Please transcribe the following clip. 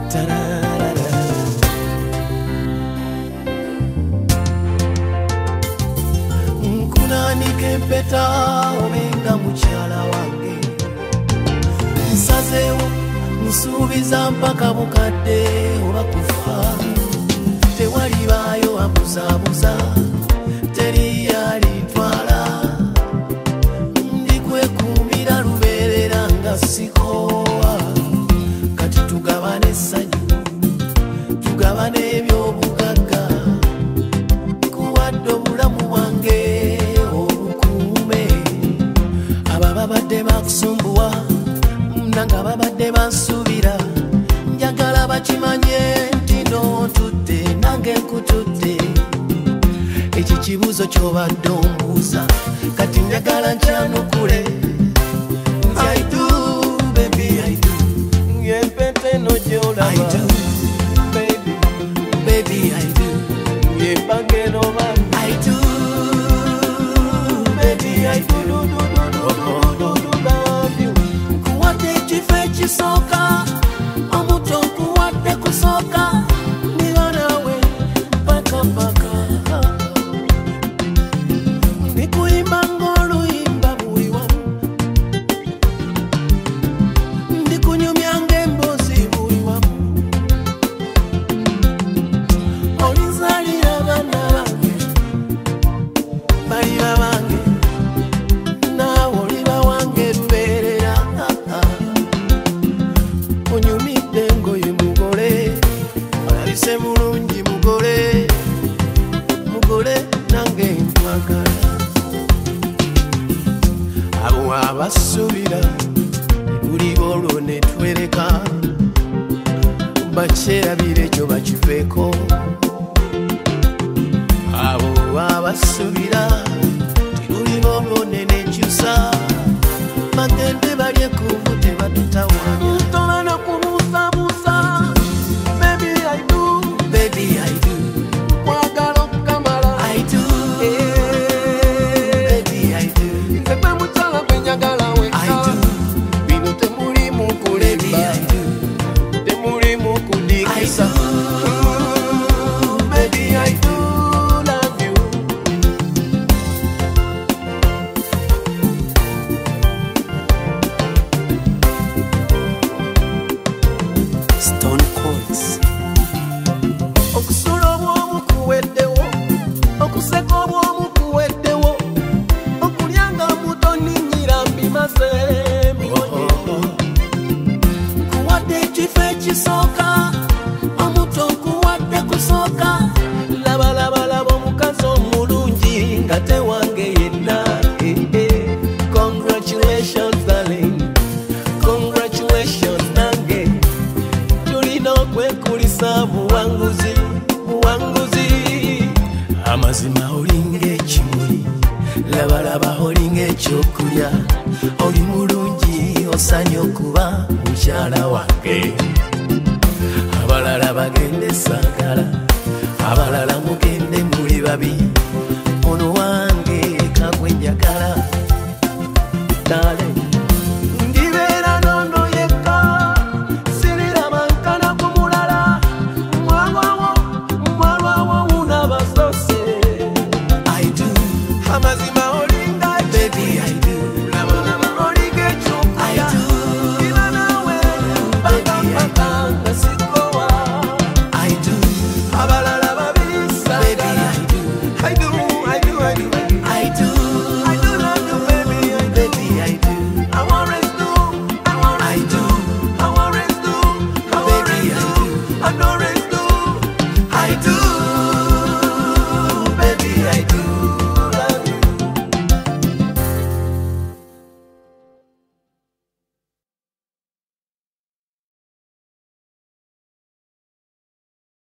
Nkunanike mpeta obenga mukyala wange nsazeewo nsuubiza mpaka bukadde oba kufa tewalibaayo abuzaabuza teri yalitwala ndikwekuumira lubeerera nga sikoowa kati tugabane essanyu tugabane ebyobugagga nkuwadde obulamu bwange obukuume aba babadde bakusumbuwa nanga babadde bansuubira njagala bakimanye nti n'otudde nange nkutudde ekyo kibuuzo ky'obadde ombuuza kati njagala nkyanukule I do, baby, I do. Yempete no gyolaba I do, baby, baby, I do. Yempange no man I do, baby, I do, love you. Nkuwadde ekifo ekisooka omuto nkuwadde kusooka niba nawe paka ndikuyimba ng'oluyimba buli wamu ndikunyumya ng'emboozi buli wamu olinzalira abaana bange baliba bange naawe oliba wange lubeerera onyumidde ngoye mugole olabise bulungi mugole nange nkwagala abo abasuubira buli olwo ne twereka bakyerabira ekyo bakifeeko abo abasuubira buli olwo ne nekyusa bagende balye kuvu tebatutawanya tolana kubuusabuusa baby I do, baby I do. Mwagala okukamala I do, baby I do. Nze gwe mukyala gwe njagala wekka I do. Bino temulimu kulemba temulimu kudikisa baby I do love you. Stone Courts. Okusula obwomu kuweddewo okuseka obwomu kuweddewo okulyanga muto ninnyira mbimaze nkuwadde ekifo ekisooka omuto nkuwadde kusooka labalaba omukazi omulungi nga tewange yenna Congratulations darling, congratulations nange tulina okwekulisa buwanguzi amazima olinga ekimuli labalaba olinga ekyokulya oli mulungi osanye okuba mukyala wange abalala bagende saagala abalala mugende muli babi ono wange kagwe njagala dale